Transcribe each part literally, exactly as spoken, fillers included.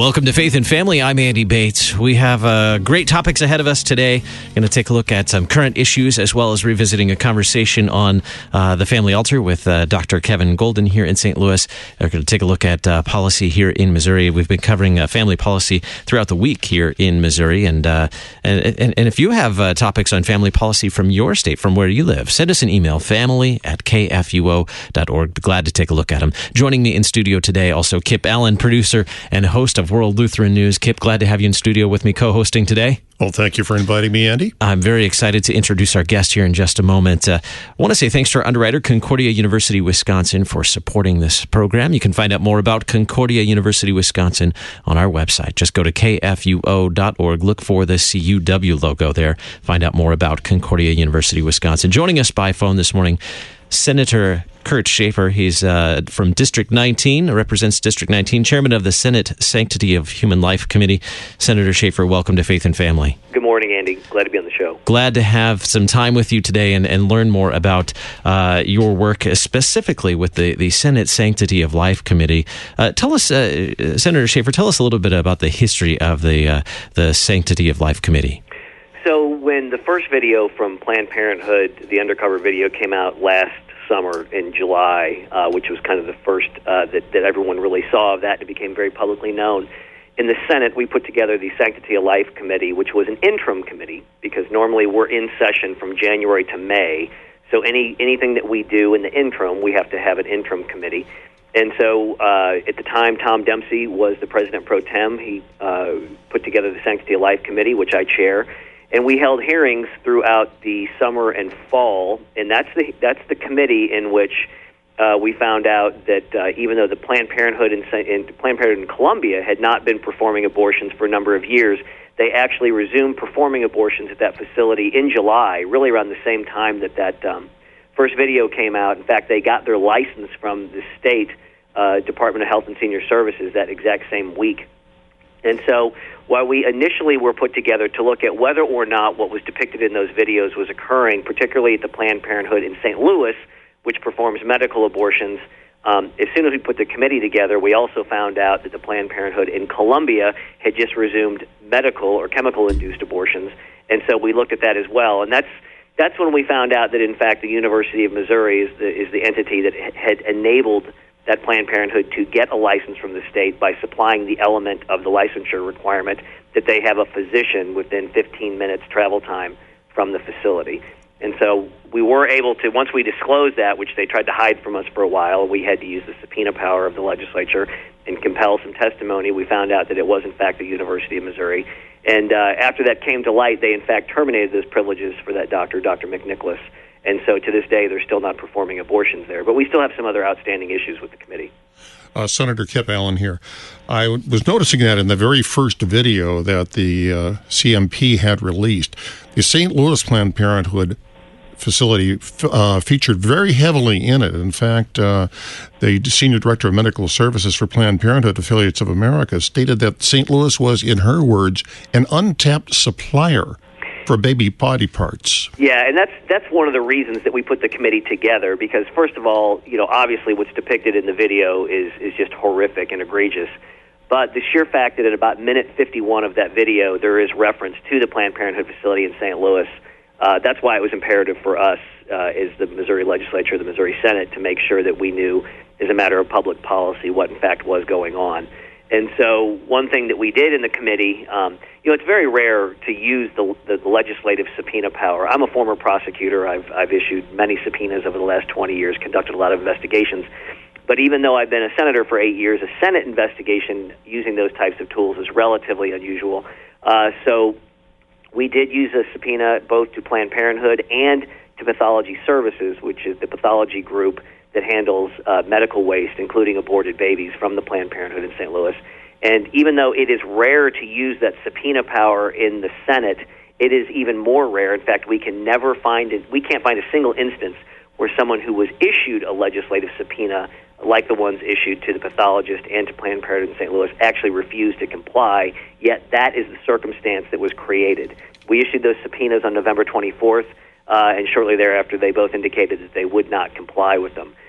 Welcome to Faith and Family. I'm Andy Bates. We have uh, great topics ahead of us today. Going to take a look at some current issues as well as revisiting a conversation on uh, the family altar with uh, Doctor Kevin Golden here in Saint Louis. We're going to take a look at uh, policy here in Missouri. We've been covering uh, family policy throughout the week here in Missouri. And uh, and, and, and if you have uh, topics on family policy from your state, from where you live, send us an email, family at k f u o dot org. Glad to take a look at them. Joining me in studio today, also Kip Allen, producer and host of World Lutheran News. Kip, glad to have you in studio with me co-hosting today. Well, thank you for inviting me, Andy. I'm very excited to introduce our guest here in just a moment. Uh, I want to say thanks to our underwriter, Concordia University, Wisconsin, for supporting this program. You can find out more about Concordia University, Wisconsin on our website. Just go to k f u o dot org. Look for the C U W logo there. Find out more about Concordia University, Wisconsin. Joining us by phone this morning, Senator Kurt Schaefer. He's uh, from District nineteen, represents District nineteen, chairman of the Senate Sanctity of Human Life Committee. Senator Schaefer, welcome to Faith and Family. Good morning, Andy. Glad to be on the show. Glad to have some time with you today and, and learn more about uh, your work, specifically with the, the Senate Sanctity of Life Committee. Uh, tell us, uh, Senator Schaefer, tell us a little bit about the history of the uh, the Sanctity of Life Committee. So when the first video from Planned Parenthood, the undercover video, came out last summer in July, uh, which was kind of the first uh, that, that everyone really saw of that, and it became very publicly known. In the Senate, we put together the Sanctity of Life Committee, which was an interim committee, because normally we're in session from January to May. So any anything that we do in the interim, we have to have an interim committee. And so uh, at the time, Tom Dempsey was the president pro tem. He uh, put together the Sanctity of Life Committee, which I chair. And we held hearings throughout the summer and fall, and that's the that's the committee in which uh, we found out that uh, even though the Planned Parenthood in, in Planned Parenthood in Columbia had not been performing abortions for a number of years, they actually resumed performing abortions at that facility in July, really around the same time that that um, first video came out. In fact, they got their license from the state uh, Department of Health and Senior Services that exact same week. And so while we initially were put together to look at whether or not what was depicted in those videos was occurring, particularly at the Planned Parenthood in Saint Louis, which performs medical abortions, um, as soon as we put the committee together, we also found out that the Planned Parenthood in Columbia had just resumed medical or chemical-induced abortions, and so we looked at that as well. And that's that's when we found out that, in fact, the University of Missouri is the, is the entity that had enabled that Planned Parenthood to get a license from the state by supplying the element of the licensure requirement that they have a physician within fifteen minutes travel time from the facility. And so we were able to, once we disclosed that, which they tried to hide from us for a while, we had to use the subpoena power of the legislature and compel some testimony. We found out that it was, in fact, the University of Missouri. And uh, after that came to light, they, in fact, terminated those privileges for that doctor, Doctor McNicholas. And so to this day, they're still not performing abortions there. But we still have some other outstanding issues with the committee. Uh, Senator Kip Allen here. I was noticing that in the very first video that the uh, C M P had released, the Saint Louis Planned Parenthood facility uh, featured very heavily in it. In fact, uh, the Senior Director of Medical Services for Planned Parenthood Affiliates of America stated that Saint Louis was, in her words, an untapped supplier for baby body parts. Yeah, and that's that's one of the reasons that we put the committee together, because first of all, you know, obviously what's depicted in the video is is just horrific and egregious. But the sheer fact that at about minute fifty-one of that video there is reference to the Planned Parenthood facility in Saint Louis, uh, that's why it was imperative for us uh, as the Missouri legislature, the Missouri Senate, to make sure that we knew as a matter of public policy what in fact was going on. And so one thing that we did in the committee, um, you know, it's very rare to use the, the, the legislative subpoena power. I'm a former prosecutor. I've, I've issued many subpoenas over the last twenty years, conducted a lot of investigations. But even though I've been a senator for eight years, a Senate investigation using those types of tools is relatively unusual. Uh, so we did use a subpoena both to Planned Parenthood and to Pathology Services, which is the pathology group that handles uh, medical waste, including aborted babies, from the Planned Parenthood in Saint Louis. And even though it is rare to use that subpoena power in the Senate, it is even more rare. In fact, we can never find it. We can't find a single instance where someone who was issued a legislative subpoena, like the ones issued to the pathologist and to Planned Parenthood in Saint Louis, actually refused to comply. Yet that is the circumstance that was created. We issued those subpoenas on November twenty-fourth, uh, and shortly thereafter, they both indicated that they would not comply with them.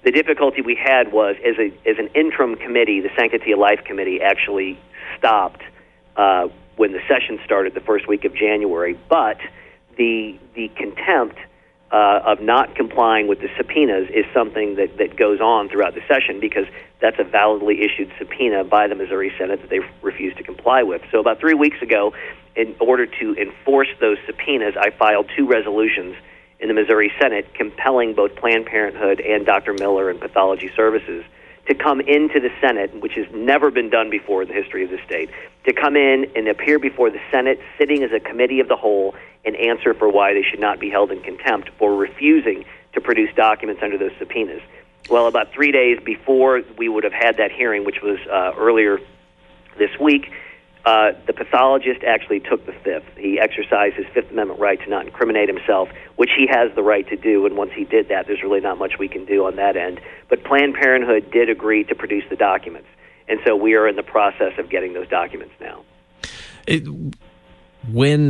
the difficulty we had was, as a as an interim committee, the Sanctity of Life Committee actually stopped uh, when the session started the first week of January. But the the contempt uh, of not complying with the subpoenas is something that, that goes on throughout the session, because that's a validly issued subpoena by the Missouri Senate that they refused to comply with. So about three weeks ago, in order to enforce those subpoenas, I filed two resolutions in the Missouri Senate compelling both Planned Parenthood and Doctor Miller and Pathology Services to come into the Senate, which has never been done before in the history of the state, to come in and appear before the Senate sitting as a committee of the whole and answer for why they should not be held in contempt for refusing to produce documents under those subpoenas. Well, about three days before we would have had that hearing, which was uh, earlier this week, Uh, the pathologist actually took the fifth. He exercised his Fifth Amendment right to not incriminate himself, which he has the right to do, and once he did that, there's really not much we can do on that end. But Planned Parenthood did agree to produce the documents, and so we are in the process of getting those documents now. It, when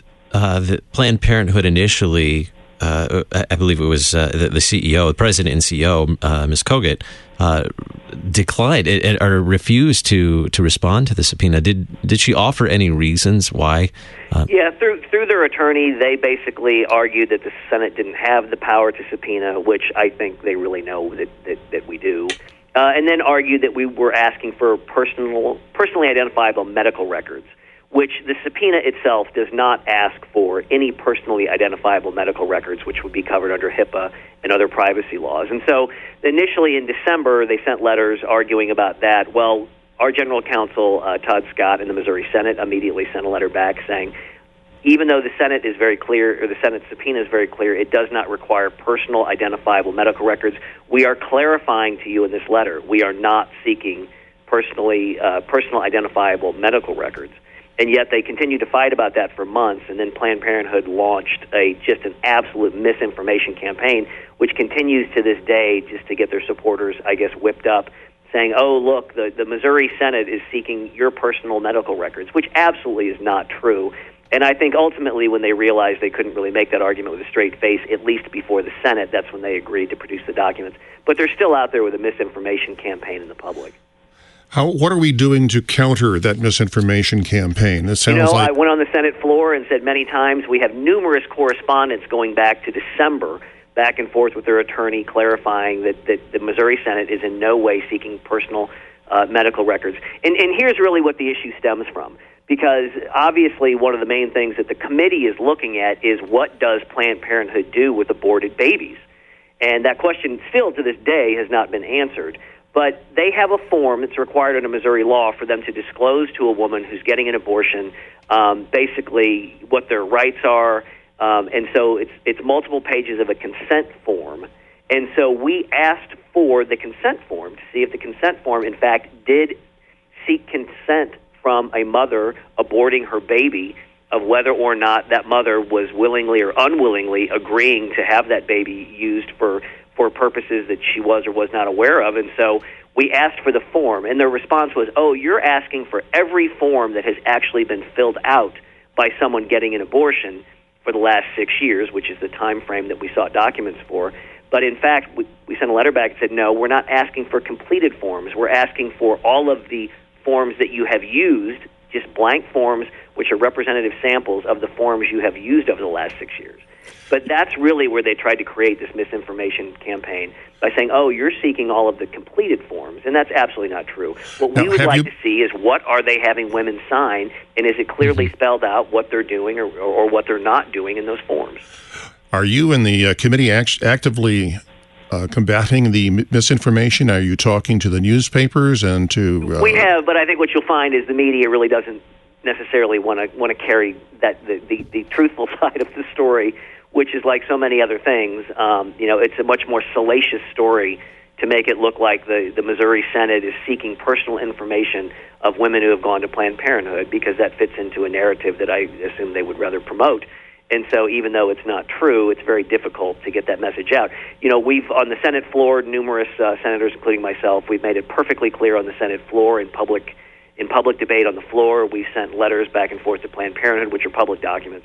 uh, the Planned Parenthood initially, uh, I believe it was uh, the, the C E O, the president and C E O, uh, Miz Kogut, uh, declined it, or refused to, to respond to the subpoena. Did did she offer any reasons why? Uh, yeah, through through their attorney, they basically argued that the Senate didn't have the power to subpoena, which I think they really know that that, that we do, uh, and then argued that we were asking for personal, personally identifiable medical records, which the subpoena itself does not ask for any personally identifiable medical records, which would be covered under HIPAA and other privacy laws. And so initially in December, they sent letters arguing about that. Well, our general counsel, uh, Todd Scott, in the Missouri Senate immediately sent a letter back saying, even though the Senate is very clear, or the Senate subpoena is very clear, it does not require personal identifiable medical records. We are clarifying to you in this letter, we are not seeking personally uh, personal identifiable medical records. And yet they continued to fight about that for months, and then Planned Parenthood launched a just an absolute misinformation campaign, which continues to this day just to get their supporters, I guess, whipped up, saying, oh, look, the, the Missouri Senate is seeking your personal medical records, which absolutely is not true. And I think ultimately when they realized they couldn't really make that argument with a straight face, at least before the Senate, that's when they agreed to produce the documents. But they're still out there with a misinformation campaign in the public. How, what are we doing to counter that misinformation campaign? It sounds you know, like... I went on the Senate floor and said many times we have numerous correspondence going back to December, back and forth with their attorney, clarifying that, that the Missouri Senate is in no way seeking personal uh, medical records. And, and here's really what the issue stems from, because obviously one of the main things that the committee is looking at is what does Planned Parenthood do with aborted babies? And that question still to this day has not been answered. But they have a form that's required under Missouri law for them to disclose to a woman who's getting an abortion um, basically what their rights are. Um, and so it's it's multiple pages of a consent form. And so we asked for the consent form to see if the consent form, in fact, did seek consent from a mother aborting her baby, of whether or not that mother was willingly or unwillingly agreeing to have that baby used for for purposes that she was or was not aware of. And so we asked for the form, and their response was, oh, you're asking for every form that has actually been filled out by someone getting an abortion for the last six years, which is the time frame that we sought documents for. But in fact, we, we sent a letter back and said, no, we're not asking for completed forms. We're asking for all of the forms that you have used, just blank forms, which are representative samples of the forms you have used over the last six years. But that's really where they tried to create this misinformation campaign by saying, oh, you're seeking all of the completed forms, and that's absolutely not true. What now, we would like you... to see is what are they having women sign, and is it clearly mm-hmm. spelled out what they're doing or, or what they're not doing in those forms. Are you in the uh, committee act- actively uh, combating the m- misinformation? Are you talking to the newspapers and to... Uh... We have, but I think what you'll find is the media really doesn't necessarily want to want to carry that the, the, the truthful side of the story, which is like so many other things. Um, you know, it's a much more salacious story to make it look like the, the Missouri Senate is seeking personal information of women who have gone to Planned Parenthood, because that fits into a narrative that I assume they would rather promote. And so even though it's not true, it's very difficult to get that message out. You know, we've, on the Senate floor, numerous uh, senators, including myself, we've made it perfectly clear on the Senate floor in public in public debate on the floor. We sent letters back and forth to Planned Parenthood, which are public documents.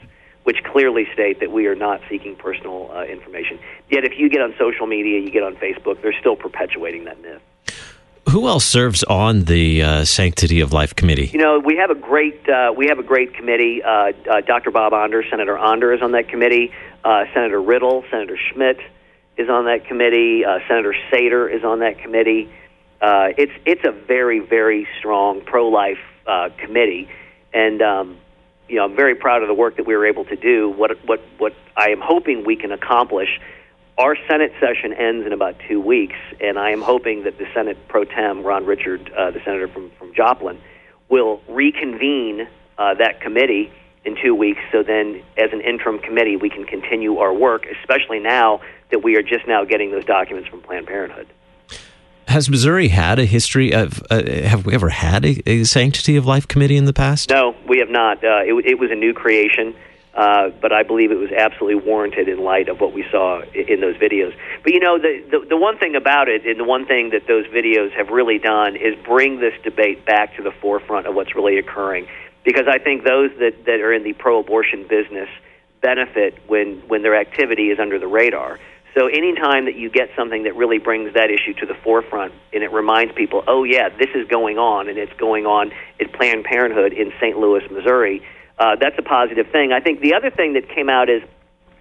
which clearly state that we are not seeking personal uh, information. Yet if you get on social media, you get on Facebook, they're still perpetuating that myth. Who else serves on the uh, Sanctity of Life Committee? You know, we have a great uh, we have a great committee. Uh, uh, Doctor Bob Onder, Senator Onder is on that committee. Uh, Senator Riddle, Senator Schmidt is on that committee. Uh, Senator Sater is on that committee. Uh, it's it's a very, very strong pro-life uh, committee, and um, you know, I'm very proud of the work that we were able to do. What what what I am hoping we can accomplish. Our Senate session ends in about two weeks, and I am hoping that the Senate pro tem, Ron Richard, uh, the senator from, from Joplin, will reconvene uh, that committee in two weeks, so then as an interim committee we can continue our work, especially now that we are just now getting those documents from Planned Parenthood. Has Missouri had a history of, uh, have we ever had a, a Sanctity of Life Committee in the past? No, we have not. Uh, it, it was a new creation. Uh, but I believe it was absolutely warranted in light of what we saw in those videos. But, you know, the, the the one thing about it, and the one thing that those videos have really done, is bring this debate back to the forefront of what's really occurring. Because I think those that, that are in the pro-abortion business benefit when, when their activity is under the radar. So anytime that you get something that really brings that issue to the forefront, and it reminds people, oh, yeah, this is going on, and it's going on at Planned Parenthood in Saint Louis, Missouri, Uh, that's a positive thing. I think the other thing that came out is,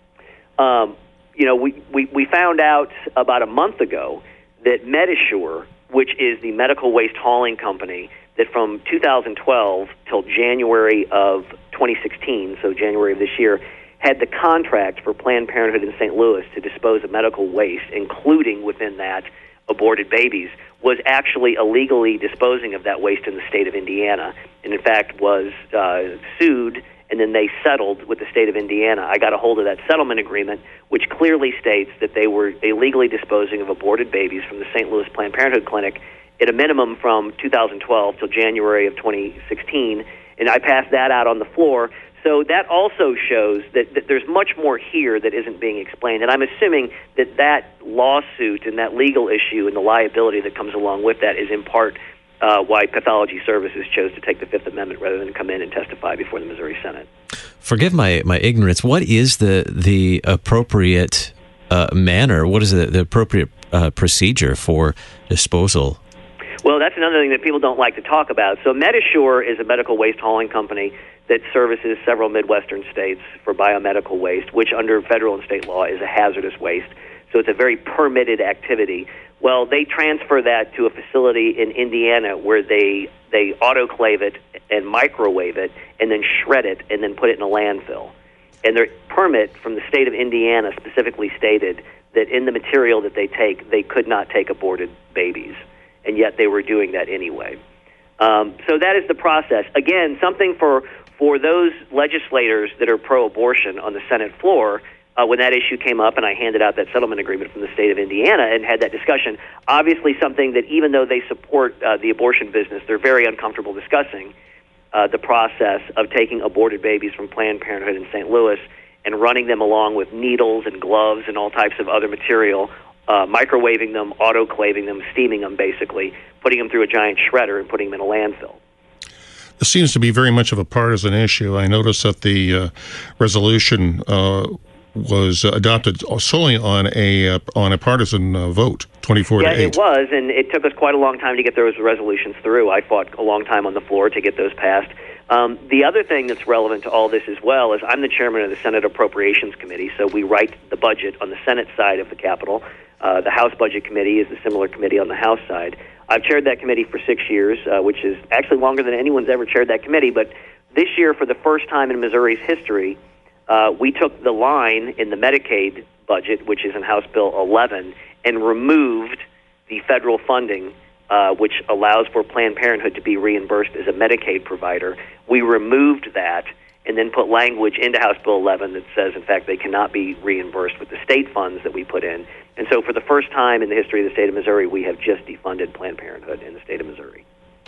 um, you know, we, we, we found out about a month ago that Medisure, which is the medical waste hauling company, that from two thousand twelve till January of twenty sixteen, so January of this year, had the contract for Planned Parenthood in Saint Louis to dispose of medical waste, including within that aborted babies, was actually illegally disposing of that waste in the state of Indiana, and in fact was uh, sued, and then they settled with the state of Indiana. I got a hold of that settlement agreement, which clearly states that they were illegally disposing of aborted babies from the Saint Louis Planned Parenthood Clinic at a minimum from two thousand twelve till January of twenty sixteen, and I passed that out on the floor. So that also shows that, that there's much more here that isn't being explained. And I'm assuming that that lawsuit and that legal issue and the liability that comes along with that is in part uh, why Pathology Services chose to take the Fifth Amendment rather than come in and testify before the Missouri Senate. Forgive my, my ignorance. What is the, the appropriate uh, manner? What is the, the appropriate uh, procedure for disposal? Well, that's another thing that people don't like to talk about. So Medisure is a medical waste hauling company that services several Midwestern states for biomedical waste, which under federal and state law is a hazardous waste. So it's a very permitted activity. Well, they transfer that to a facility in Indiana where they they autoclave it and microwave it and then shred it and then put it in a landfill. And their permit from the state of Indiana specifically stated that in the material that they take, they could not take aborted babies. And yet they were doing that anyway. Um, so that is the process. Again, something for for those legislators that are pro-abortion on the Senate floor, uh, when that issue came up and I handed out that settlement agreement from the state of Indiana and had that discussion, obviously something that even though they support uh, the abortion business, they're very uncomfortable discussing uh, the process of taking aborted babies from Planned Parenthood in Saint Louis and running them along with needles and gloves and all types of other material, Uh, microwaving them, autoclaving them, steaming them, basically, putting them through a giant shredder and putting them in a landfill. This seems to be very much of a partisan issue. I noticed that the uh, resolution uh, was adopted solely on a uh, on a partisan uh, vote, twenty-four yeah, to eight. Yeah, it was, and it took us quite a long time to get those resolutions through. I fought a long time on the floor to get those passed. Um, the other thing that's relevant to all this as well is I'm the chairman of the Senate Appropriations Committee, so we write the budget on the Senate side of the Capitol. Uh, the House Budget Committee is a similar committee on the House side. I've chaired that committee for six years, uh, which is actually longer than anyone's ever chaired that committee. But this year, for the first time in Missouri's history, uh, we took the line in the Medicaid budget, which is in House Bill eleven, and removed the federal funding, uh, which allows for Planned Parenthood to be reimbursed as a Medicaid provider. We removed that and then put language into House Bill eleven that says, in fact, they cannot be reimbursed with the state funds that we put in. And so for the first time in the history of the state of Missouri, we have just defunded Planned Parenthood in the state of Missouri.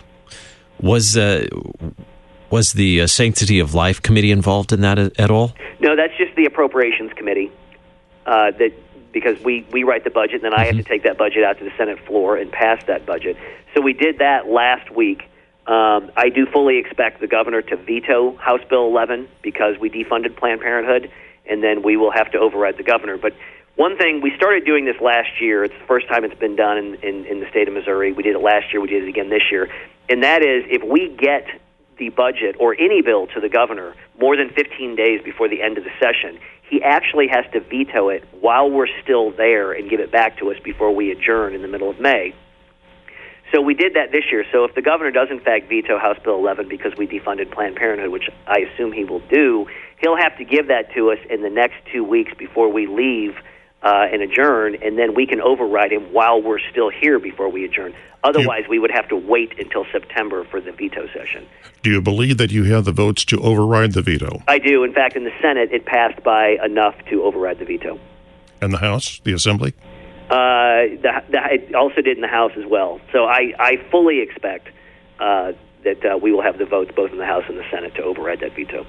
Was uh, was the uh, Sanctity of Life Committee involved in that at all? No, that's just the Appropriations Committee, uh, that because we, we write the budget, and then mm-hmm. I have to take that budget out to the Senate floor and pass that budget. So we did that last week. Um, I do fully expect the governor to veto House Bill eleven because we defunded Planned Parenthood, and then we will have to override the governor. But one thing, we started doing this last year. It's the first time it's been done in, in, in the state of Missouri. We did it last year. We did it again this year. And that is, if we get the budget or any bill to the governor more than fifteen days before the end of the session, he actually has to veto it while we're still there and give it back to us before we adjourn in the middle of May. So we did that this year. So if the governor does, in fact, veto House Bill eleven because we defunded Planned Parenthood, which I assume he will do, he'll have to give that to us in the next two weeks before we leave uh, and adjourn, and then we can override him while we're still here before we adjourn. Otherwise, we would have to wait until September for the veto session. Do you believe that you have the votes to override the veto? I do. In fact, in the Senate, it passed by enough to override the veto. And the House, the Assembly? Uh, the, the, it also did in the House as well. So I, I fully expect uh, that uh, we will have the votes both in the House and the Senate to override that veto.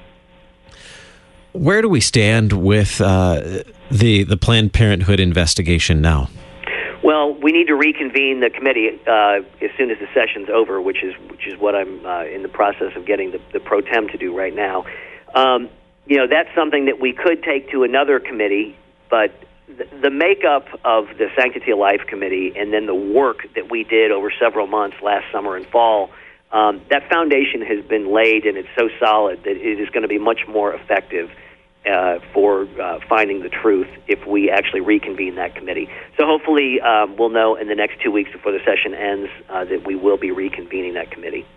Where do we stand with uh, the the Planned Parenthood investigation now? Well, we need to reconvene the committee uh, as soon as the session's over, which is which is what I'm uh, in the process of getting the, the pro tem to do right now. Um, you know, that's something that we could take to another committee, but the, the makeup of the Sanctity of Life Committee and then the work that we did over several months last summer and fall, um, that foundation has been laid, and it's so solid that it is going to be much more effective Uh, for uh, finding the truth if we actually reconvene that committee. So hopefully um, we'll know in the next two weeks before the session ends uh, that we will be reconvening that committee.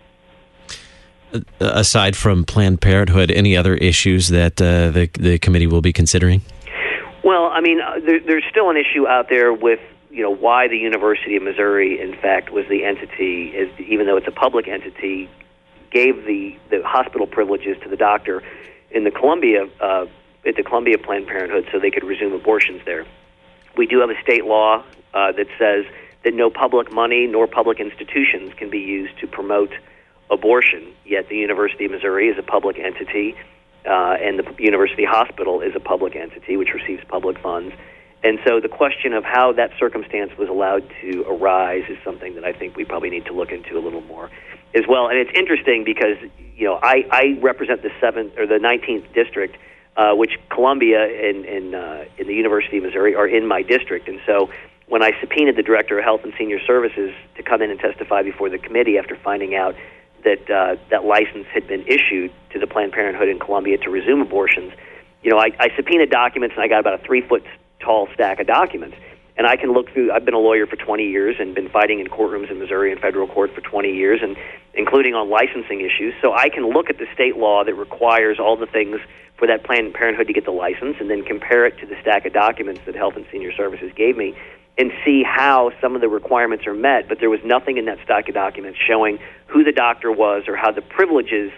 Uh, aside from Planned Parenthood, any other issues that uh, the, the committee will be considering? Well, I mean, uh, there, there's still an issue out there with, you know, why the University of Missouri, in fact, was the entity, is, even though it's a public entity, gave the, the hospital privileges to the doctor in the Columbia uh, at the Columbia Planned Parenthood so they could resume abortions there. We do have a state law uh, that says that no public money nor public institutions can be used to promote abortion, yet the University of Missouri is a public entity, uh, and the University Hospital is a public entity which receives public funds. And so the question of how that circumstance was allowed to arise is something that I think we probably need to look into a little more as well. And it's interesting because, you know, I, I represent the seventh or the nineteenth district, uh, which Columbia and, and, uh, and the University of Missouri are in my district. And so when I subpoenaed the Director of Health and Senior Services to come in and testify before the committee after finding out that uh, that license had been issued to the Planned Parenthood in Columbia to resume abortions, you know, I, I subpoenaed documents, and I got about a three-foot tall stack of documents. And I can look through, I've been a lawyer for twenty years and been fighting in courtrooms in Missouri and federal court for twenty years, and including on licensing issues. So I can look at the state law that requires all the things for that Planned Parenthood to get the license and then compare it to the stack of documents that Health and Senior Services gave me and see how some of the requirements are met. But there was nothing in that stack of documents showing who the doctor was or how the privileges,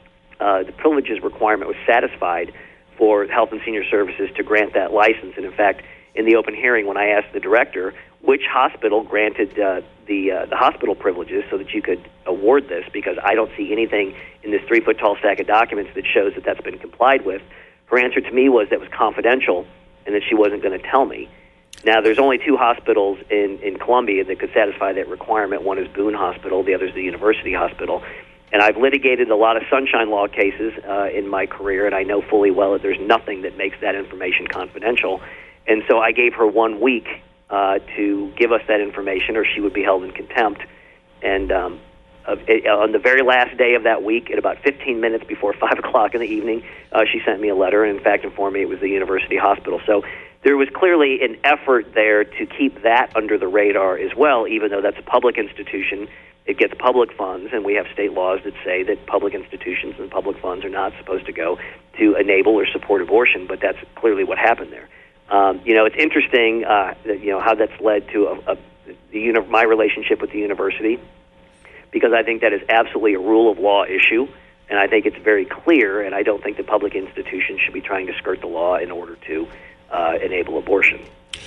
uh, the privileges requirement was satisfied for Health and Senior Services to grant that license. And in fact, in the open hearing, when I asked the director which hospital granted uh, the uh, the hospital privileges so that you could award this, because I don't see anything in this three-foot-tall stack of documents that shows that that's been complied with, her answer to me was that was confidential and that she wasn't going to tell me. Now, there's only two hospitals in, in Columbia that could satisfy that requirement. One is Boone Hospital, the other is the University Hospital. And I've litigated a lot of sunshine law cases uh, in my career, and I know fully well that there's nothing that makes that information confidential. And so I gave her one week uh, to give us that information, or she would be held in contempt. And um, uh, it, on the very last day of that week, at about fifteen minutes before five o'clock in the evening, uh, she sent me a letter and, in fact, informed me it was the University Hospital. So there was clearly an effort there to keep that under the radar as well, even though that's a public institution. It gets public funds, and we have state laws that say that public institutions and public funds are not supposed to go to enable or support abortion, but that's clearly what happened there. Um, you know, it's interesting, uh, that, you know, how that's led to a, a, the uni- my relationship with the university, because I think that is absolutely a rule of law issue, and I think it's very clear, and I don't think the public institutions should be trying to skirt the law in order to uh, enable abortion.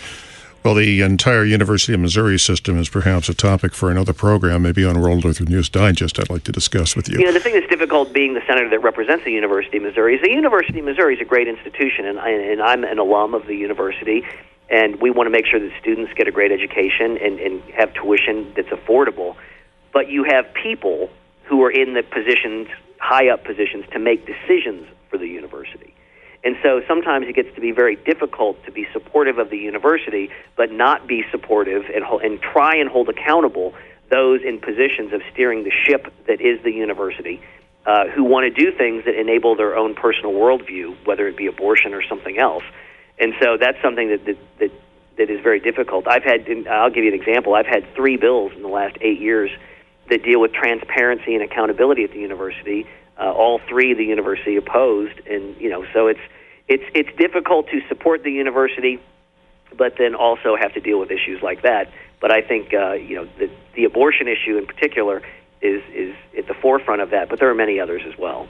Well, the entire University of Missouri system is perhaps a topic for another program, maybe on World Luther News Digest, I'd like to discuss with you. You know, the thing that's difficult being the senator that represents the University of Missouri is the University of Missouri is a great institution, and, I, and I'm an alum of the university, and we want to make sure that students get a great education and, and have tuition that's affordable. But you have people who are in the positions, high up positions, to make decisions for the university. And so sometimes it gets to be very difficult to be supportive of the university, but not be supportive and, and try and hold accountable those in positions of steering the ship that is the university, uh, who want to do things that enable their own personal worldview, whether it be abortion or something else. And so that's something that that, that, that is very difficult. I've had, I'll give you an example. I've had three bills in the last eight years that deal with transparency and accountability at the university. Uh, all three the university opposed, and you know, so it's it's it's difficult to support the university, but then also have to deal with issues like that. But I think uh, you know the the abortion issue in particular is is at the forefront of that. But there are many others as well.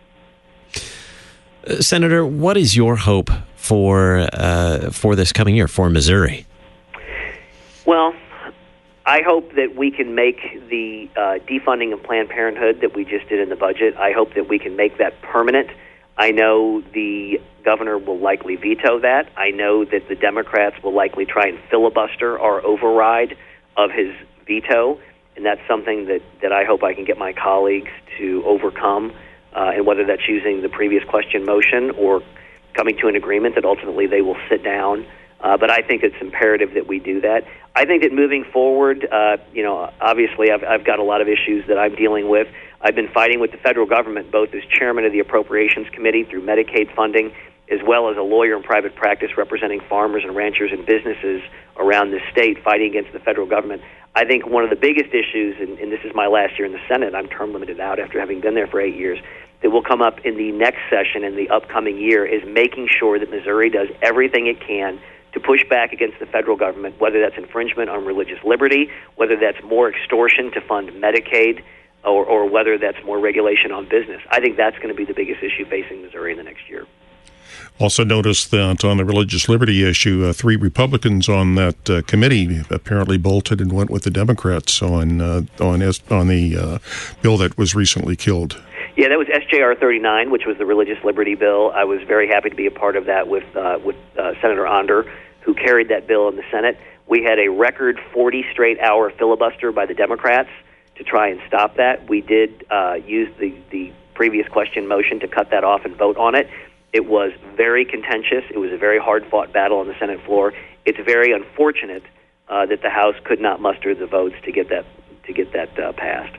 Uh, Senator, what is your hope for uh, for this coming year for Missouri? Well, I hope that we can make the uh, defunding of Planned Parenthood that we just did in the budget, I hope that we can make that permanent. I know the governor will likely veto that. I know that the Democrats will likely try and filibuster our override of his veto, and that's something that, that I hope I can get my colleagues to overcome, uh, and whether that's using the previous question motion or coming to an agreement that ultimately they will sit down. Uh, but I think it's imperative that we do that. I think that moving forward, uh, you know, obviously I've, I've got a lot of issues that I'm dealing with. I've been fighting with the federal government, both as chairman of the Appropriations Committee through Medicaid funding, as well as a lawyer in private practice representing farmers and ranchers and businesses around the state fighting against the federal government. I think one of the biggest issues, and, and this is my last year in the Senate, I'm term limited out after having been there for eight years, that will come up in the next session in the upcoming year is making sure that Missouri does everything it can to push back against the federal government, whether that's infringement on religious liberty, whether that's more extortion to fund Medicaid, or, or whether that's more regulation on business. I think that's going to be the biggest issue facing Missouri in the next year. Also noticed that on the religious liberty issue, uh, three Republicans on that uh, committee apparently bolted and went with the Democrats on uh, on on the uh, bill that was recently killed. Yeah, that was S J R thirty-nine, which was the religious liberty bill. I was very happy to be a part of that with uh, with uh, Senator Onder, who carried that bill in the Senate. We had a record forty straight hour filibuster by the Democrats to try and stop that. We did uh, use the, the previous question motion to cut that off and vote on it. It was very contentious. It was a very hard-fought battle on the Senate floor. It's very unfortunate uh, that the House could not muster the votes to get that to get that uh, passed.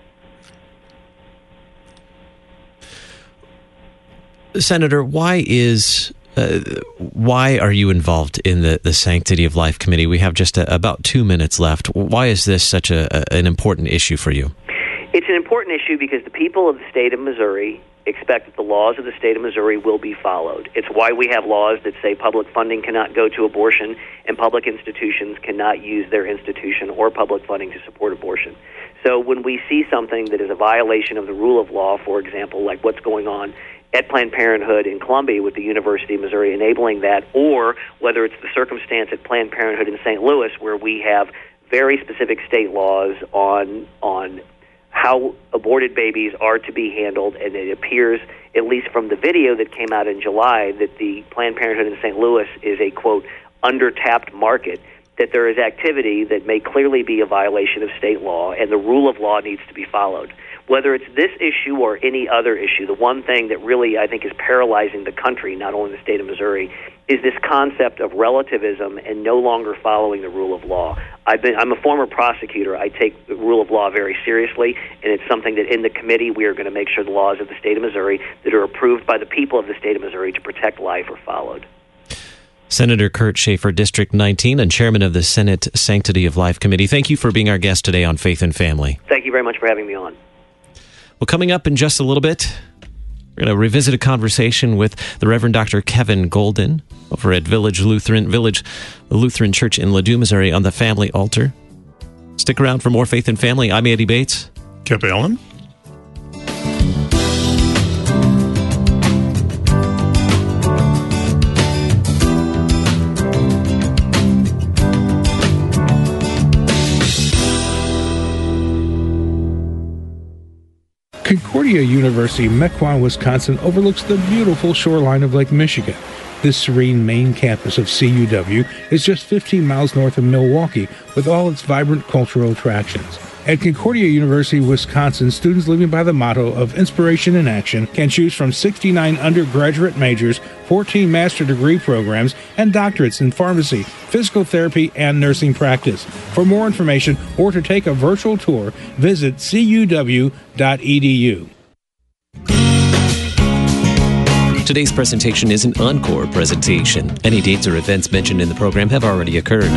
Senator, why is uh, why are you involved in the, the Sanctity of Life Committee? We have just a, about two minutes left. Why is this such a, a, an important issue for you? It's an important issue because the people of the state of Missouri expect that the laws of the state of Missouri will be followed. It's why we have laws that say public funding cannot go to abortion and public institutions cannot use their institution or public funding to support abortion. So when we see something that is a violation of the rule of law, for example, like what's going on at Planned Parenthood in Columbia with the University of Missouri enabling that, or whether it's the circumstance at Planned Parenthood in Saint Louis where we have very specific state laws on on how aborted babies are to be handled, and it appears, at least from the video that came out in July, that the Planned Parenthood in Saint Louis is a, quote, under-tapped market, that there is activity that may clearly be a violation of state law, and the rule of law needs to be followed. Whether it's this issue or any other issue, the one thing that really I think is paralyzing the country, not only the state of Missouri, is this concept of relativism and no longer following the rule of law. I've been, I'm a former prosecutor. I take the rule of law very seriously, and it's something that in the committee we are going to make sure the laws of the state of Missouri that are approved by the people of the state of Missouri to protect life are followed. Senator Kurt Schaefer, District nineteen, and Chairman of the Senate Sanctity of Life Committee. Thank you for being our guest today on Faith and Family. Thank you very much for having me on. Well, coming up in just a little bit, we're going to revisit a conversation with the Reverend Doctor Kevin Golden over at Village Lutheran Village Lutheran Church in Ladue, Missouri, on the Family Altar. Stick around for more Faith and Family. I'm Andy Bates. Kip Allen. Concordia University, Mequon, Wisconsin, overlooks the beautiful shoreline of Lake Michigan. This serene main campus of C U W is just fifteen miles north of Milwaukee, with all its vibrant cultural attractions. At Concordia University, Wisconsin, students living by the motto of inspiration in action can choose from sixty-nine undergraduate majors, fourteen master degree programs, and doctorates in pharmacy, physical therapy, and nursing practice. For more information or to take a virtual tour, visit c u w dot e d u. Today's presentation is an encore presentation. Any dates or events mentioned in the program have already occurred.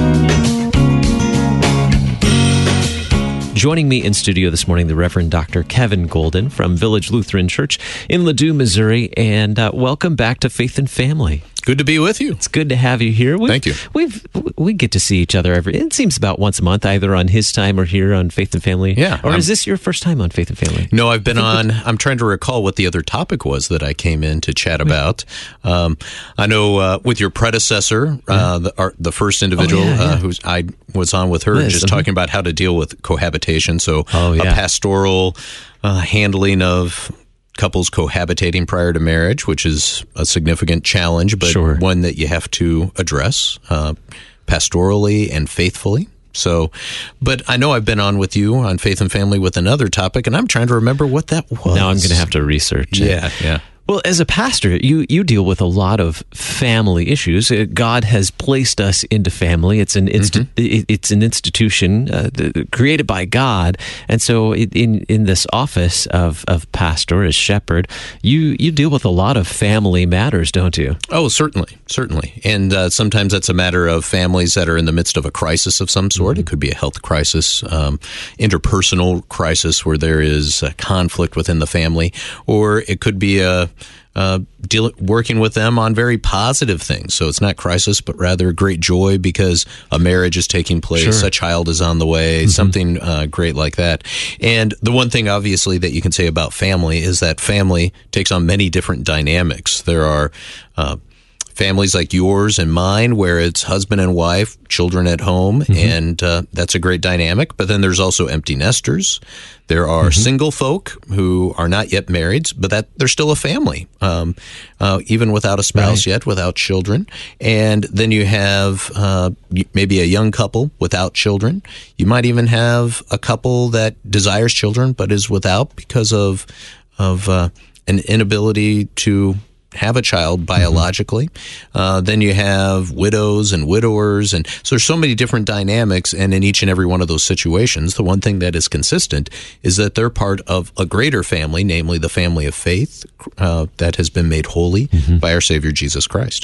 Joining me in studio this morning, the Reverend Doctor Kevin Golden from Village Lutheran Church in Ladue, Missouri, and uh, welcome back to Faith and Family. Good to be with you. It's good to have you here. We've, Thank you. We've we get to see each other every. It seems about once a month, either on his time or here on Faith and Family. Yeah. Or I'm, is this your first time on Faith and Family? No, I've been on. I'm trying to recall what the other topic was that I came in to chat about. Um, I know uh, with your predecessor, uh, the, our, the first individual oh, yeah, yeah. Uh, who's I was on with her, Liz, just uh-huh. talking about how to deal with cohabitation. So oh, yeah. a pastoral uh, handling of couples cohabitating prior to marriage, which is a significant challenge, but sure. one that you have to address uh, pastorally and faithfully. So, but I know I've been on with you on Faith and Family with another topic, and I'm trying to remember what that was. Now I'm going to have to research it. Yeah, yeah. Well, as a pastor, you, you deal with a lot of family issues. God has placed us into family. It's an insti- mm-hmm. it's an institution uh, created by God, and so in in this office of, of pastor as shepherd, you you deal with a lot of family matters, don't you? Oh, certainly, certainly, and uh, sometimes that's a matter of families that are in the midst of a crisis of some sort. Mm-hmm. It could be a health crisis, um, interpersonal crisis where there is a conflict within the family, or it could be a Uh, deal, working with them on very positive things. So it's not crisis, but rather great joy because a marriage is taking place, sure. a child is on the way, mm-hmm. something uh, great like that. And the one thing, obviously, that you can say about family is that family takes on many different dynamics. There are uh, families like yours and mine where it's husband and wife, children at home, mm-hmm. and uh, that's a great dynamic. But then there's also empty nesters. There are mm-hmm. single folk who are not yet married, but that they're still a family, um, uh, even without a spouse right. yet, without children. And then you have uh, maybe a young couple without children. You might even have a couple that desires children but is without because of of uh, an inability to have a child biologically. Mm-hmm. Uh, then you have widows and widowers. And so there's so many different dynamics. And in each and every one of those situations, the one thing that is consistent is that they're part of a greater family, namely the family of faith uh, that has been made holy mm-hmm. by our Savior Jesus Christ.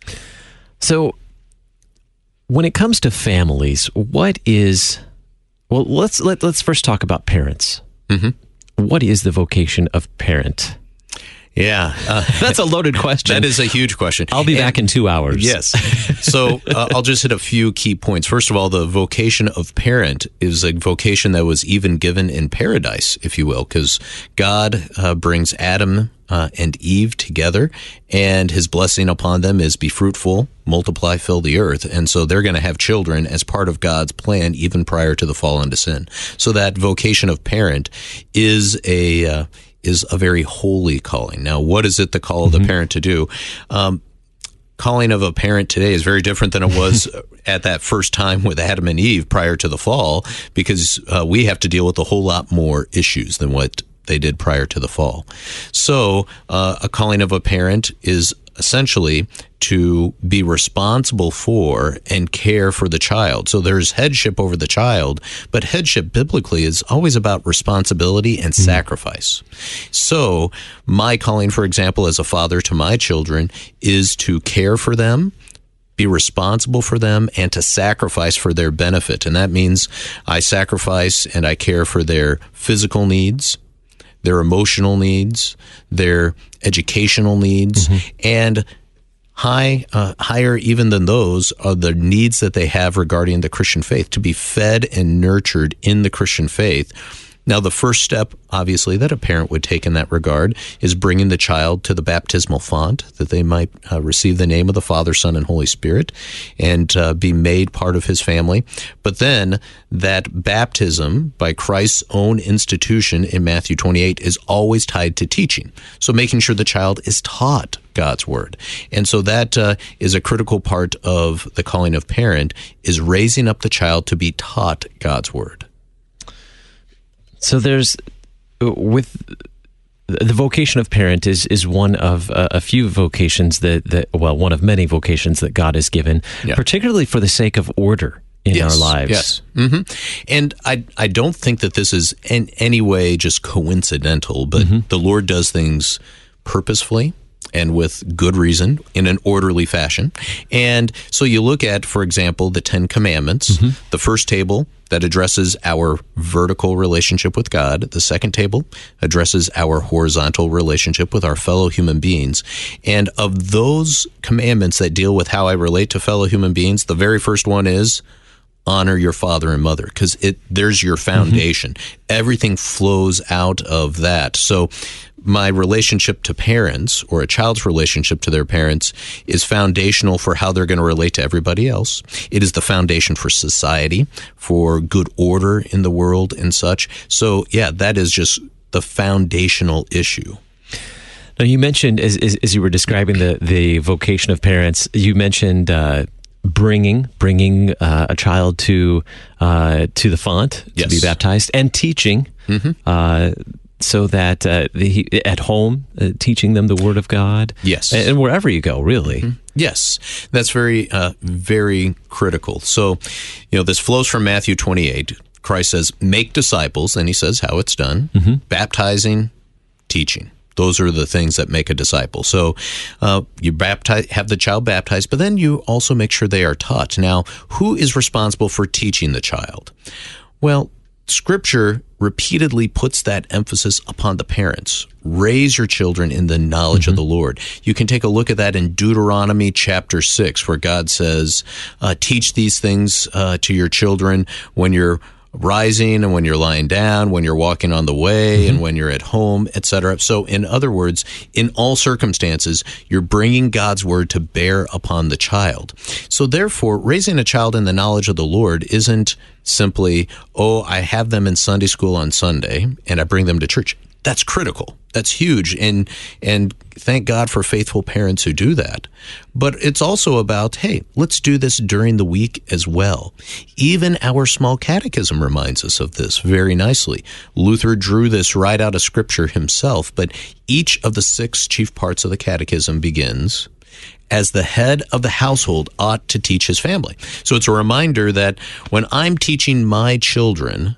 So when it comes to families, what is, well, let's, let, let's first talk about parents. Mm-hmm. What is the vocation of parent? Yeah. Uh, That's a loaded question. That is a huge question. I'll be and, back in two hours. Yes. So uh, I'll just hit a few key points. First of all, the vocation of parent is a vocation that was even given in paradise, if you will, because God uh, brings Adam uh, and Eve together, and his blessing upon them is be fruitful, multiply, fill the earth. And so they're going to have children as part of God's plan, even prior to the fall into sin. So that vocation of parent is a... Uh, is a very holy calling. Now, what is it the call of the mm-hmm. parent to do? Um, calling of a parent today is very different than it was at that first time with Adam and Eve prior to the fall, because uh, we have to deal with a whole lot more issues than what they did prior to the fall. So uh, a calling of a parent is essentially to be responsible for and care for the child. So there's headship over the child, but headship biblically is always about responsibility and mm-hmm. sacrifice. So my calling, for example, as a father to my children is to care for them, be responsible for them, and to sacrifice for their benefit. And that means I sacrifice and I care for their physical needs, their emotional needs, their educational needs, mm-hmm. and high, uh, higher even than those are the needs that they have regarding the Christian faith, to be fed and nurtured in the Christian faith. Now, the first step, obviously, that a parent would take in that regard is bringing the child to the baptismal font, that they might uh, receive the name of the Father, Son, and Holy Spirit, and uh, be made part of his family. But then that baptism by Christ's own institution in Matthew twenty-eight is always tied to teaching. So making sure the child is taught God's word. And so that uh, is a critical part of the calling of parent, is raising up the child to be taught God's word. So there's, with the vocation of parent is is one of uh, a few vocations that, that, well, one of many vocations that God has given, yeah. particularly for the sake of order in yes, our lives. Yes. Mm-hmm. And I I don't think that this is in any way just coincidental, but mm-hmm. the Lord does things purposefully and with good reason in an orderly fashion. And so you look at, for example, the Ten Commandments, mm-hmm. the first table that addresses our vertical relationship with God. The second table addresses our horizontal relationship with our fellow human beings. And of those commandments that deal with how I relate to fellow human beings, the very first one is honor your father and mother, because it there's your foundation. Mm-hmm. Everything flows out of that. So my relationship to parents, or a child's relationship to their parents, is foundational for how they're going to relate to everybody else. It is the foundation for society, for good order in the world and such. So, yeah, that is just the foundational issue. Now, you mentioned, as, as, as you were describing the, the vocation of parents, you mentioned uh, bringing bringing uh, a child to uh, to the font yes. to be baptized, and teaching. Mm-hmm. Uh, So that uh, the, at home, uh, teaching them the Word of God. Yes. And, and wherever you go, really. Mm-hmm. Yes. That's very, uh, very critical. So, you know, this flows from Matthew twenty-eight. Christ says, make disciples, and he says how it's done. Mm-hmm. Baptizing, teaching. Those are the things that make a disciple. So uh, you baptize, have the child baptized, but then you also make sure they are taught. Now, who is responsible for teaching the child? Well, Scripture repeatedly puts that emphasis upon the parents. Raise your children in the knowledge mm-hmm. of the Lord. You can take a look at that in Deuteronomy chapter six, where God says, uh, teach these things uh, to your children when you're rising and when you're lying down, when you're walking on the way, mm-hmm. and when you're at home, et cetera. So in other words, in all circumstances, you're bringing God's word to bear upon the child. So therefore, raising a child in the knowledge of the Lord isn't simply, oh, I have them in Sunday school on Sunday and I bring them to church. That's critical. That's huge. And and thank God for faithful parents who do that. But it's also about, hey, let's do this during the week as well. Even our small catechism reminds us of this very nicely. Luther drew this right out of Scripture himself, but each of the six chief parts of the catechism begins, as the head of the household ought to teach his family. So it's a reminder that when I'm teaching my children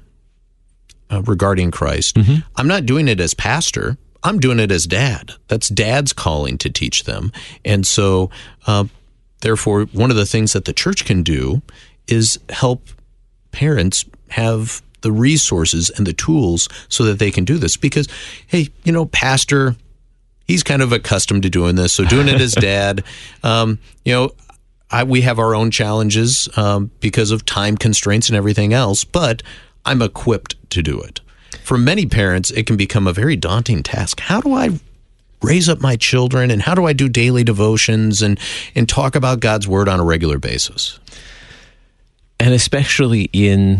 Uh, regarding Christ, mm-hmm. I'm not doing it as pastor. I'm doing it as dad. That's dad's calling to teach them. And so, uh, therefore, one of the things that the church can do is help parents have the resources and the tools so that they can do this. Because, hey, you know, pastor, he's kind of accustomed to doing this. So doing it as dad, um, you know, I, we have our own challenges um, because of time constraints and everything else, but I'm equipped to do it. For many parents, it can become a very daunting task. How do I raise up my children, and how do I do daily devotions and, and talk about God's word on a regular basis? And especially in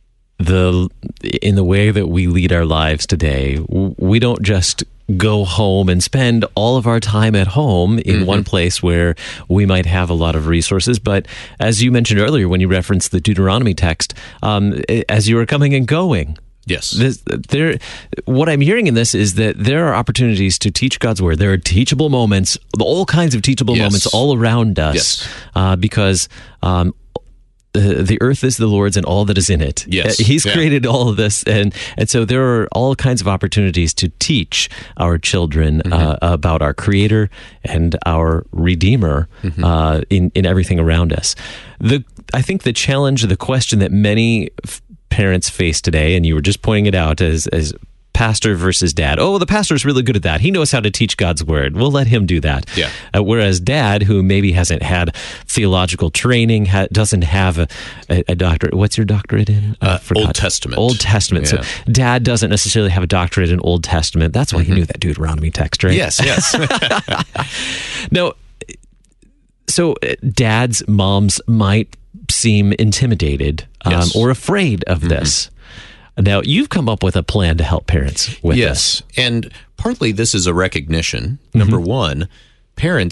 the in the way that we lead our lives today, we don't just go home and spend all of our time at home in mm-hmm. one place where we might have a lot of resources. But as you mentioned earlier, when you referenced the Deuteronomy text, um, as you were coming and going, yes, this, there. What I'm hearing in this is that there are opportunities to teach God's word. There are teachable moments, all kinds of teachable yes. moments all around us, yes. uh, because. Um, Uh, the earth is the Lord's and all that is in it. Yes. Uh, He's yeah. created all of this. And, and so there are all kinds of opportunities to teach our children mm-hmm. uh, about our Creator and our Redeemer mm-hmm. uh, in, in everything around us. The I think the challenge, the question that many f- parents face today, and you were just pointing it out as as pastor versus dad. Oh, well, the pastor's really good at that. He knows how to teach God's word. We'll let him do that. Yeah. Uh, whereas dad, who maybe hasn't had theological training, ha- doesn't have a, a, a doctorate. What's your doctorate in? Uh, Old Testament. Old Testament. Yeah. So dad doesn't necessarily have a doctorate in Old Testament. That's why mm-hmm. he knew that Deuteronomy text, right? Yes, yes. No, so dads, moms might seem intimidated um, yes. or afraid of mm-hmm. this. Now, you've come up with a plan to help parents with yes. this. Yes, and partly this is a recognition. Number mm-hmm. one, parents,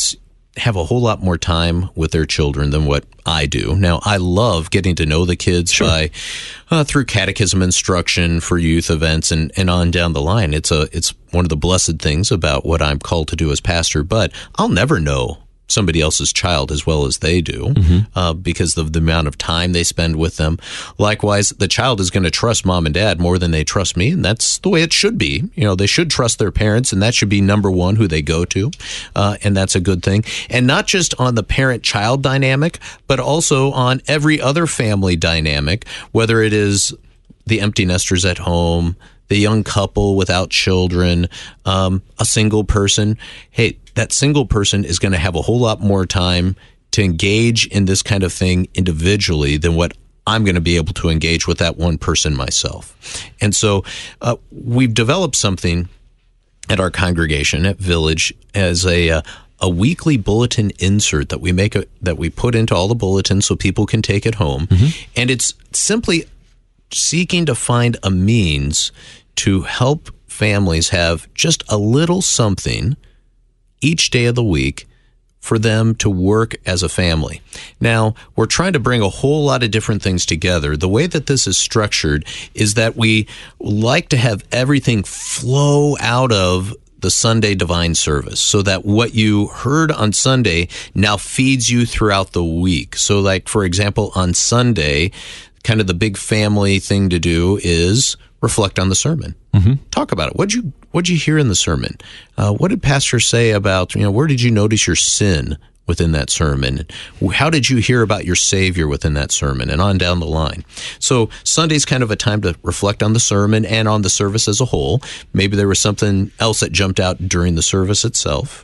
have a whole lot more time with their children than what I do. Now, I love getting to know the kids sure. by uh, through catechism instruction for youth events and, and on down the line. It's a it's one of the blessed things about what I'm called to do as pastor, but I'll never know somebody else's child as well as they do mm-hmm. uh, because of the amount of time they spend with them. Likewise, the child is going to trust mom and dad more than they trust me, and that's the way it should be. You know, they should trust their parents, and that should be number one who they go to, uh, and that's a good thing. And not just on the parent-child dynamic, but also on every other family dynamic, whether it is the empty nesters at home, the young couple without children, um, a single person. Hey, that single person is going to have a whole lot more time to engage in this kind of thing individually than what I'm going to be able to engage with that one person myself. And so uh, we've developed something at our congregation at Village as a uh, a weekly bulletin insert that we make a, that we put into all the bulletins so people can take it home, mm-hmm. and it's simply seeking to find a means to help families have just a little something each day of the week for them to work as a family. Now, we're trying to bring a whole lot of different things together. The way that this is structured is that we like to have everything flow out of the Sunday divine service so that what you heard on Sunday now feeds you throughout the week. So like, for example, on Sunday, kind of the big family thing to do is reflect on the sermon. Mm-hmm. Talk about it. What'd you What'd you hear in the sermon? Uh, what did Pastor say about, you know, where did you notice your sin within that sermon? How did you hear about your Savior within that sermon? And on down the line. So Sunday's kind of a time to reflect on the sermon and on the service as a whole. Maybe there was something else that jumped out during the service itself.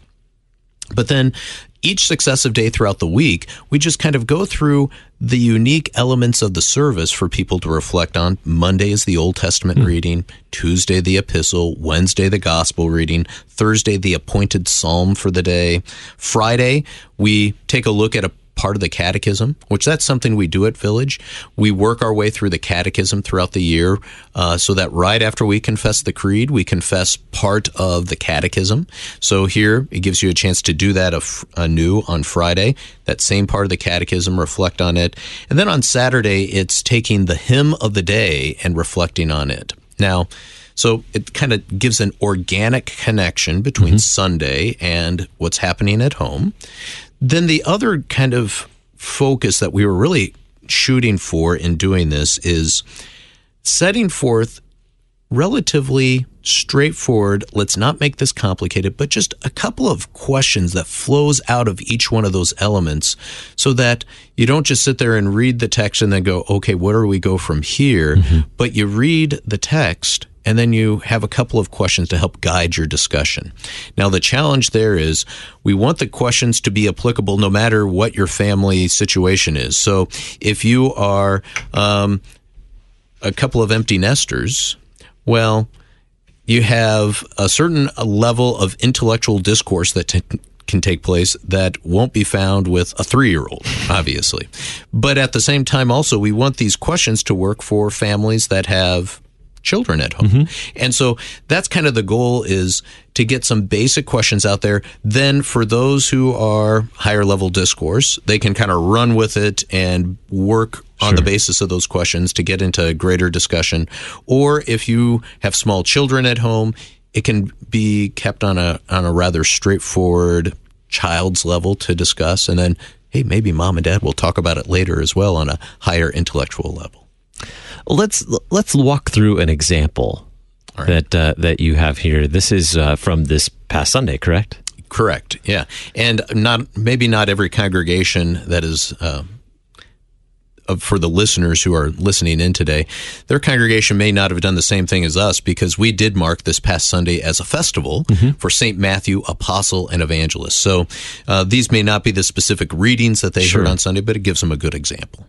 But then each successive day throughout the week, we just kind of go through the unique elements of the service for people to reflect on. Monday is the Old Testament mm. reading, Tuesday the epistle, Wednesday the gospel reading, Thursday the appointed psalm for the day. Friday, we take a look at a part of the catechism, which that's something we do at Village. We work our way through the catechism throughout the year uh, so that right after we confess the creed, we confess part of the catechism. So here, it gives you a chance to do that af- anew on Friday, that same part of the catechism, reflect on it. And then on Saturday, it's taking the hymn of the day and reflecting on it. Now, so it kind of gives an organic connection between mm-hmm. Sunday and what's happening at home. Then the other kind of focus that we were really shooting for in doing this is setting forth relatively straightforward, let's not make this complicated, but just a couple of questions that flows out of each one of those elements so that you don't just sit there and read the text and then go, okay, where do we go from here? Mm-hmm. But you read the text and then you have a couple of questions to help guide your discussion. Now, the challenge there is we want the questions to be applicable no matter what your family situation is. So if you are um, a couple of empty nesters, well, you have a certain level of intellectual discourse that t- can take place that won't be found with a three-year-old, obviously. But at the same time, also, we want these questions to work for families that have children at home. Mm-hmm. And so that's kind of the goal, is to get some basic questions out there. Then for those who are higher level discourse, they can kind of run with it and work on sure. the basis of those questions to get into greater discussion. Or if you have small children at home, it can be kept on a on a rather straightforward child's level to discuss. And then, hey, maybe mom and dad will talk about it later as well on a higher intellectual level. Let's let's walk through an example right. that uh, that you have here. This is uh, from this past Sunday, correct? Correct. Yeah, and not maybe not every congregation that is uh, for the listeners who are listening in today, their congregation may not have done the same thing as us, because we did mark this past Sunday as a festival mm-hmm. for Saint Matthew, Apostle and Evangelist. So uh, these may not be the specific readings that they sure. heard on Sunday, but it gives them a good example.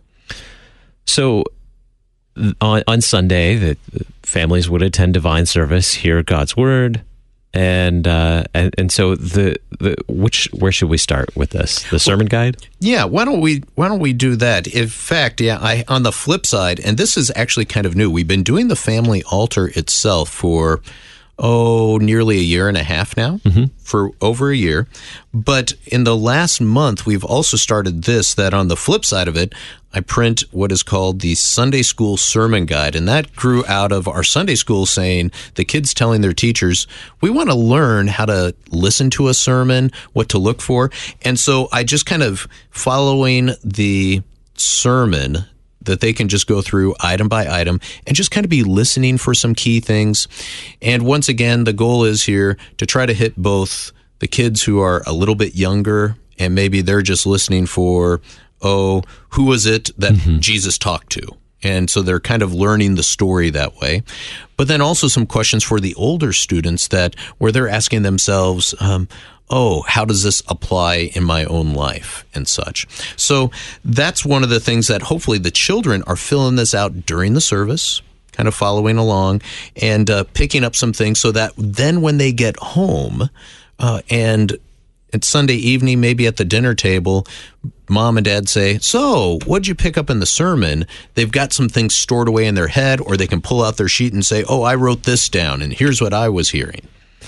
So On, on Sunday, the families would attend divine service, hear God's word, and uh, and, and so the, the which where should we start with this? The sermon guide? Yeah, why don't we why don't we do that? In fact, yeah, I on the flip side, and this is actually kind of new. We've been doing the family altar itself for oh, nearly a year and a half now, mm-hmm. for over a year. But in the last month, we've also started this, that on the flip side of it, I print what is called the Sunday School Sermon Guide. And that grew out of our Sunday school saying, the kids telling their teachers, we want to learn how to listen to a sermon, what to look for. And so I just kind of following the sermon that they can just go through item by item and just kind of be listening for some key things. And once again, the goal is here to try to hit both the kids who are a little bit younger and maybe they're just listening for, oh, who was it that mm-hmm. Jesus talked to? And so they're kind of learning the story that way. But then also some questions for the older students that where they're asking themselves, um, oh, how does this apply in my own life and such? So that's one of the things that hopefully the children are filling this out during the service, kind of following along and uh, picking up some things so that then when they get home uh, and it's Sunday evening, maybe at the dinner table, mom and dad say, so what'd you pick up in the sermon? They've got some things stored away in their head, or they can pull out their sheet and say, oh, I wrote this down and here's what I was hearing.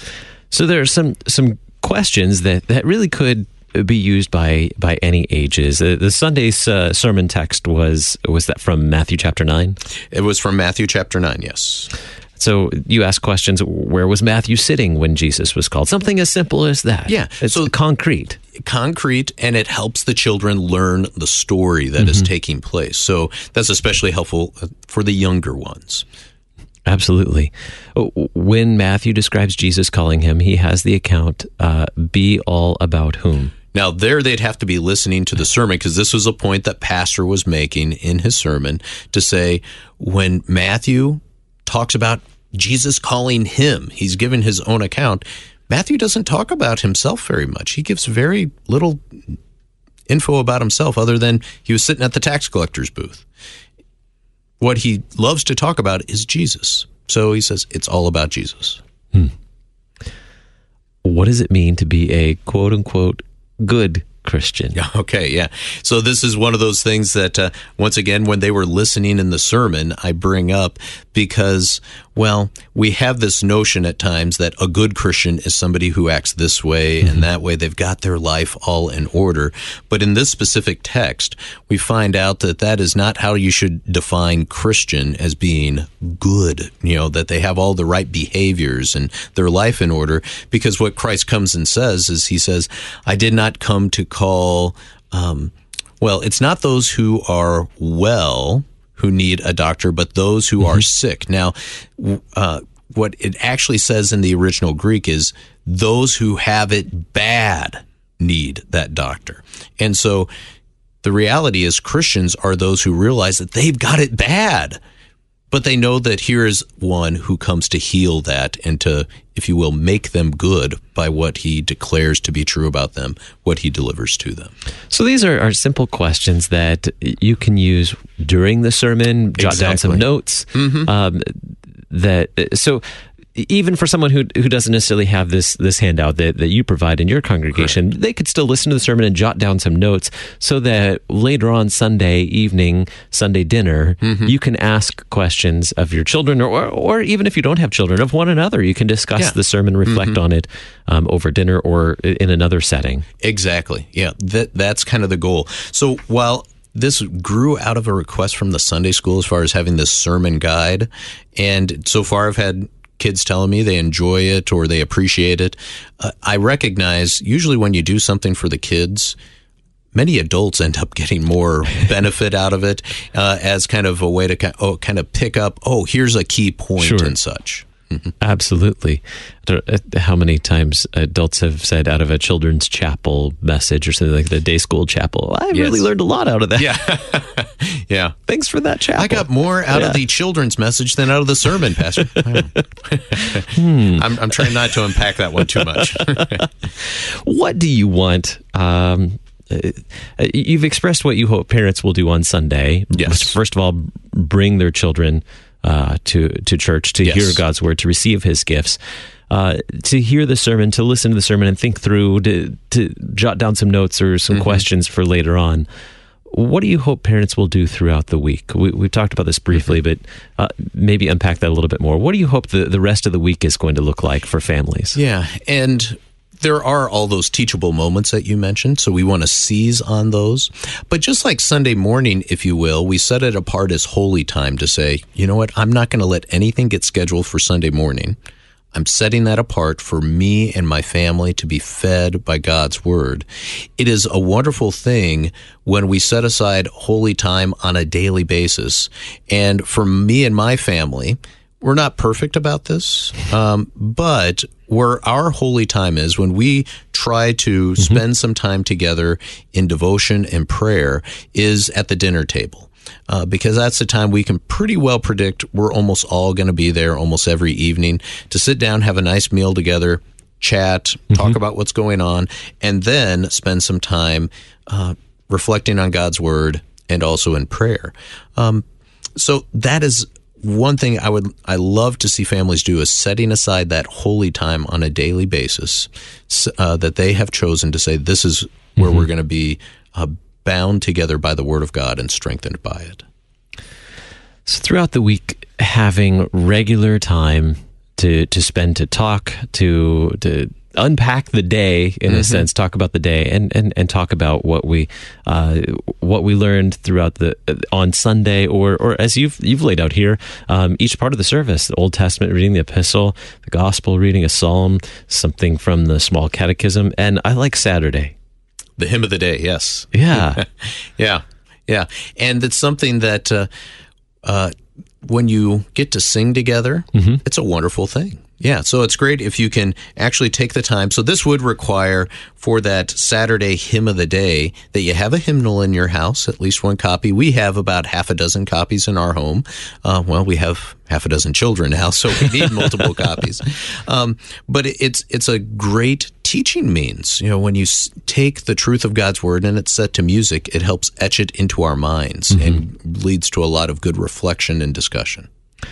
So there are some some questions that, that really could be used by by any ages. Uh, the Sunday's uh, sermon text was was that from Matthew chapter nine? It was from Matthew chapter nine, yes. So you ask questions, where was Matthew sitting when Jesus was called? Something as simple as that. Yeah. It's so concrete. Concrete, and it helps the children learn the story that mm-hmm. is taking place. So that's especially helpful for the younger ones. Absolutely. When Matthew describes Jesus calling him, he has the account, uh, be all about whom? Now, there they'd have to be listening to the sermon, because this was a point that Pastor was making in his sermon, to say, when Matthew talks about Jesus calling him, he's given his own account. Matthew doesn't talk about himself very much. He gives very little info about himself other than he was sitting at the tax collector's booth. What he loves to talk about is Jesus. So he says it's all about Jesus. Hmm. What does it mean to be a quote-unquote good Christian? Okay, yeah. So this is one of those things that, uh, once again, when they were listening in the sermon, I bring up because, well, we have this notion at times that a good Christian is somebody who acts this way mm-hmm. and that way. They've got their life all in order. But in this specific text, we find out that that is not how you should define Christian as being good, you know, that they have all the right behaviors and their life in order. Because what Christ comes and says is, he says, I did not come to call, um, well, it's not those who are well who need a doctor, but those who mm-hmm. are sick. Now, uh, what it actually says in the original Greek is those who have it bad need that doctor. And so the reality is Christians are those who realize that they've got it bad, but they know that here is one who comes to heal that and to, if you will, make them good by what he declares to be true about them, what he delivers to them. So these are, are simple questions that you can use during the sermon, jot exactly. down some notes. Mm-hmm. Um, that so even for someone who who doesn't necessarily have this this handout that, that you provide in your congregation, Correct. They could still listen to the sermon and jot down some notes so that later on Sunday evening, Sunday dinner, mm-hmm. you can ask questions of your children, or, or or even if you don't have children, of one another. You can discuss yeah. the sermon, reflect mm-hmm. on it um, over dinner or in another setting. Exactly. Yeah, that that's kind of the goal. So while this grew out of a request from the Sunday school as far as having this sermon guide, and so far I've had kids telling me they enjoy it or they appreciate it. Uh, I recognize usually when you do something for the kids, many adults end up getting more benefit out of it uh, as kind of a way to kind of, oh, kind of pick up, oh, here's a key point Sure. and such. Mm-hmm. Absolutely. I don't know how many times adults have said out of a children's chapel message or something like the day school chapel, I yes. really learned a lot out of that. Yeah. yeah. Thanks for that chapel. I got more out yeah. of the children's message than out of the sermon, Pastor. hmm. I'm, I'm trying not to unpack that one too much. What do you want? Um, you've expressed what you hope parents will do on Sunday. Yes. First of all, bring their children Uh, to to church, to yes. hear God's word, to receive his gifts, uh, to hear the sermon, to listen to the sermon and think through, to, to jot down some notes or some mm-hmm. questions for later on. what do you hope parents will do throughout the week? We, we've talked about this briefly, but uh, maybe unpack that a little bit more. What do you hope the, the rest of the week is going to look like for families? Yeah, and there are all those teachable moments that you mentioned, so we want to seize on those. But just like Sunday morning, if you will, we set it apart as holy time to say, you know what, I'm not going to let anything get scheduled for Sunday morning. I'm setting that apart for me and my family to be fed by God's Word. It is a wonderful thing when we set aside holy time on a daily basis. And for me and my family, we're not perfect about this, um, but where our holy time is, when we try to mm-hmm. spend some time together in devotion and prayer, is at the dinner table. Uh, because that's the time we can pretty well predict we're almost all going to be there almost every evening to sit down, have a nice meal together, chat, mm-hmm. talk about what's going on, and then spend some time uh, reflecting on God's Word and also in prayer. Um, so that is one thing I would I love to see families do, is setting aside that holy time on a daily basis uh, that they have chosen to say, this is where mm-hmm. we're going to be uh, bound together by the Word of God and strengthened by it. So throughout the week, having regular time to to spend to talk, to to unpack the day in mm-hmm. a sense, talk about the day, and and, and talk about what we uh, what we learned throughout the on Sunday, or or as you've you've laid out here, um, each part of the service: the Old Testament reading, the Epistle, the Gospel reading, a Psalm, something from the Small Catechism, and I like Saturday. The hymn of the day, yes. Yeah. yeah, yeah. And it's something that uh, uh, when you get to sing together, mm-hmm. it's a wonderful thing. Yeah, so it's great if you can actually take the time. So this would require, for that Saturday hymn of the day, that you have a hymnal in your house, at least one copy. We have about half a dozen copies in our home. Uh, well, we have half a dozen children now, so we need multiple copies. Um, but it's it's a great teaching means. You know, when you s- take the truth of God's Word and it's set to music, it helps etch it into our minds mm-hmm. and leads to a lot of good reflection and discussion.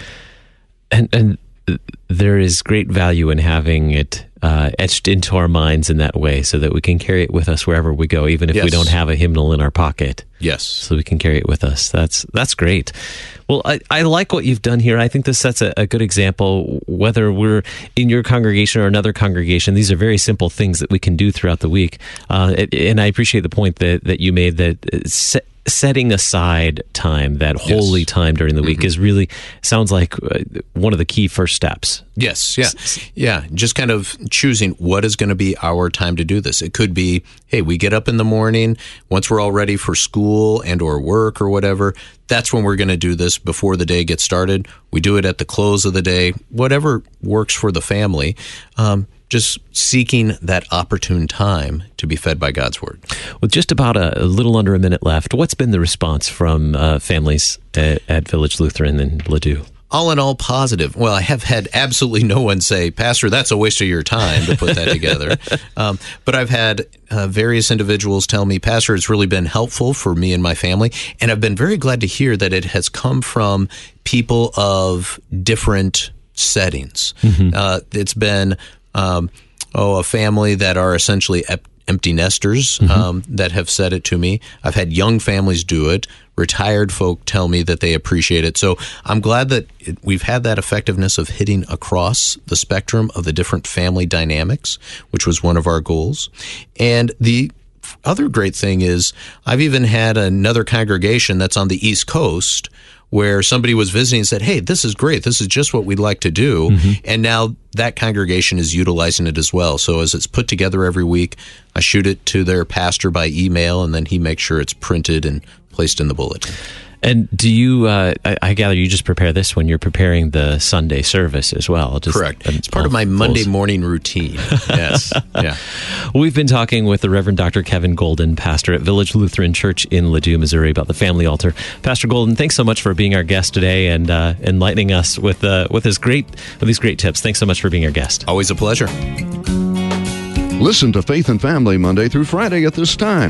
And and. There is great value in having it uh, etched into our minds in that way, so that we can carry it with us wherever we go, even if yes. we don't have a hymnal in our pocket. Yes. So we can carry it with us. That's that's great. Well, I, I like what you've done here. I think this sets a, a good example, whether we're in your congregation or another congregation. These are very simple things that we can do throughout the week. Uh, and I appreciate the point that, that you made, that se- setting aside time, that holy yes. time during the week, mm-hmm. is really, sounds like one of the key first steps. Yes, yeah. Yeah, just kind of choosing what is going to be our time to do this. It could be, hey, we get up in the morning, once we're all ready for school and or work or whatever, that's when we're going to do this before the day gets started. We do it at the close of the day, whatever works for the family. Um, just seeking that opportune time to be fed by God's Word. With just about a, a little under a minute left, what's been the response from uh, families at, at Village Lutheran in Ladue? All in all, positive. Well, I have had absolutely no one say, Pastor, that's a waste of your time to put that together. Um, but I've had uh, various individuals tell me, Pastor, it's really been helpful for me and my family. And I've been very glad to hear that it has come from people of different settings. Mm-hmm. Uh, it's been Um, oh, a family that are essentially ep- empty nesters mm-hmm. um, that have said it to me. I've had young families do it. Retired folk tell me that they appreciate it. So I'm glad that it, we've had that effectiveness of hitting across the spectrum of the different family dynamics, which was one of our goals. And the other great thing is I've even had another congregation that's on the East Coast where somebody was visiting and said, hey, this is great. This is just what we'd like to do. Mm-hmm. And now that congregation is utilizing it as well. So as it's put together every week, I shoot it to their pastor by email, and then he makes sure it's printed and placed in the bulletin. And do you, uh, I, I gather you just prepare this when you're preparing the Sunday service as well? Just, Correct. It's part of my Monday morning routine. Yes. Yeah. We've been talking with the Reverend Doctor Kevin Golden, pastor at Village Lutheran Church in Ladue, Missouri, about the family altar. Pastor Golden, thanks so much for being our guest today and uh, enlightening us with uh, with his great with these great tips. Thanks so much for being our guest. Always a pleasure. Listen to Faith and Family Monday through Friday at this time.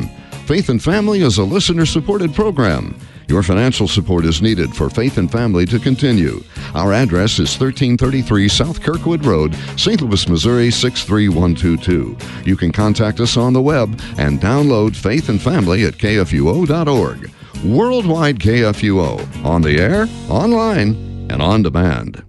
Faith and Family is a listener-supported program. Your financial support is needed for Faith and Family to continue. Our address is thirteen thirty-three South Kirkwood Road, Saint Louis, Missouri six three one two two. You can contact us on the web and download Faith and Family at K F U O dot org. Worldwide K F U O, on the air, online, and on demand.